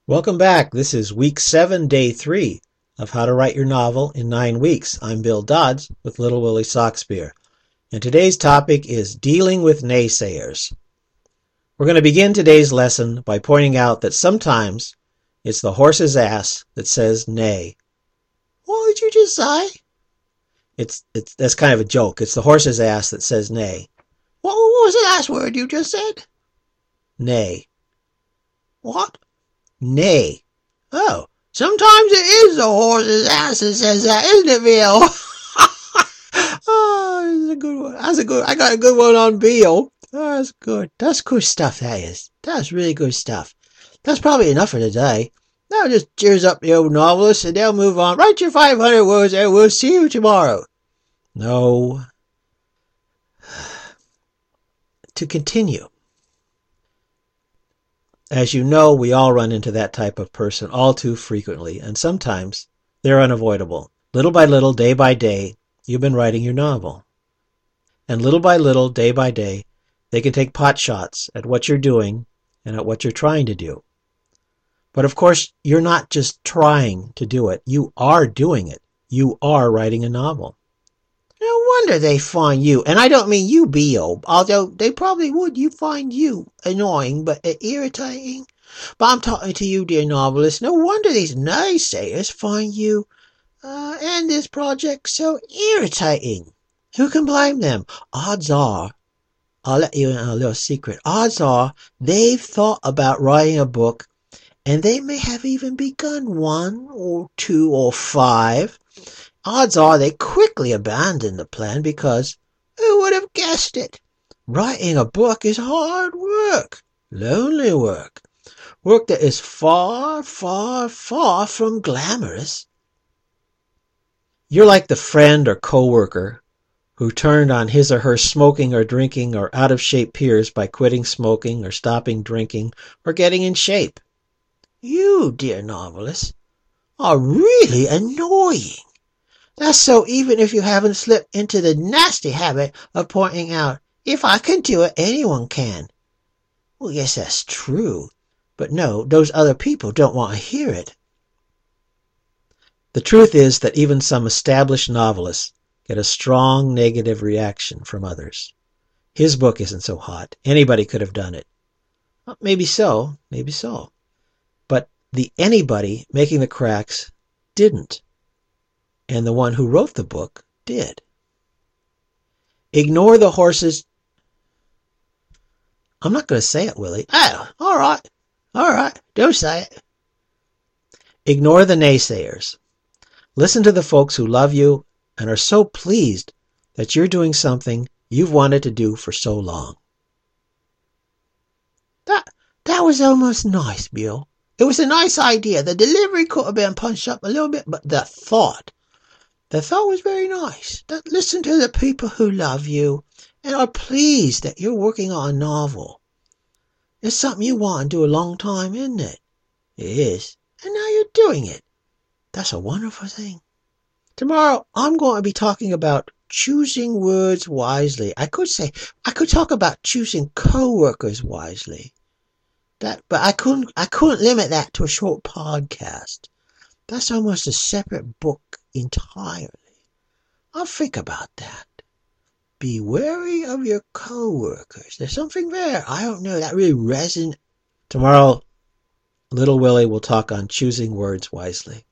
Welcome back. This is week 7, day 3 of How to Write Your Novel in 9 Weeks. I'm Bill Dodds with Little Willie Sockspear. And today's topic is dealing with naysayers. We're going to begin today's lesson by pointing out that sometimes it's the horse's ass that says nay. What did you just say? That's kind of a joke. It's the horse's ass that says nay. What was the last word you just said? Nay. What? Nay. Oh, sometimes it is the horse's ass that says that, isn't it, Bill? Oh, that's a good one. I got a good one on Bill. Oh, that's good. That's good stuff, that is. That's really good stuff. That's probably enough for today. That'll just cheers up the old novelists and they'll move on. Write your 500 words and we'll see you tomorrow. No. To continue. As you know, we all run into that type of person all too frequently, and sometimes they're unavoidable. Little by little, day by day, you've been writing your novel. And little by little, day by day, they can take pot shots at what you're doing and at what you're trying to do. But of course, you're not just trying to do it. You are doing it. You are writing a novel. No wonder they find you, and I don't mean you, Bill, although they probably would find you annoying but irritating. But I'm talking to you, dear novelist. No wonder these naysayers find you and this project so irritating. Who can blame them? Odds are, I'll let you in a little secret, odds are they've thought about writing a book, and they may have even begun 1 or 2 or 5. Odds are they quickly abandoned the plan because who would have guessed it? Writing a book is hard work, lonely work that is far, far, far from glamorous. You're like the friend or coworker who turned on his or her smoking or drinking or out-of-shape peers by quitting smoking or stopping drinking or getting in shape. You, dear novelist, are really annoying. That's so even if you haven't slipped into the nasty habit of pointing out, if I can do it, anyone can. Well, yes, that's true. But no, those other people don't want to hear it. The truth is that even some established novelists get a strong negative reaction from others. His book isn't so hot. Anybody could have done it. Well, maybe so. But the anybody making the cracks didn't. And the one who wrote the book did. Ignore the horses. I'm not going to say it, Willie. Oh, all right, don't say it. Ignore the naysayers. Listen to the folks who love you and are so pleased that you're doing something you've wanted to do for so long. That was almost nice, Bill. It was a nice idea. The delivery could have been punched up a little bit, but the thought was very nice. Listen to the people who love you and are pleased that you're working on a novel. It's something you want to do a long time, isn't it? It is. And now you're doing it. That's a wonderful thing. Tomorrow, I'm going to be talking about choosing words wisely. I could talk about choosing co-workers wisely. But I couldn't limit that to a short podcast. That's almost a separate book entirely. I'll think about that. Be wary of your co-workers. There's something there. I don't know. That really resonates. Tomorrow, Little Willie will talk on choosing words wisely.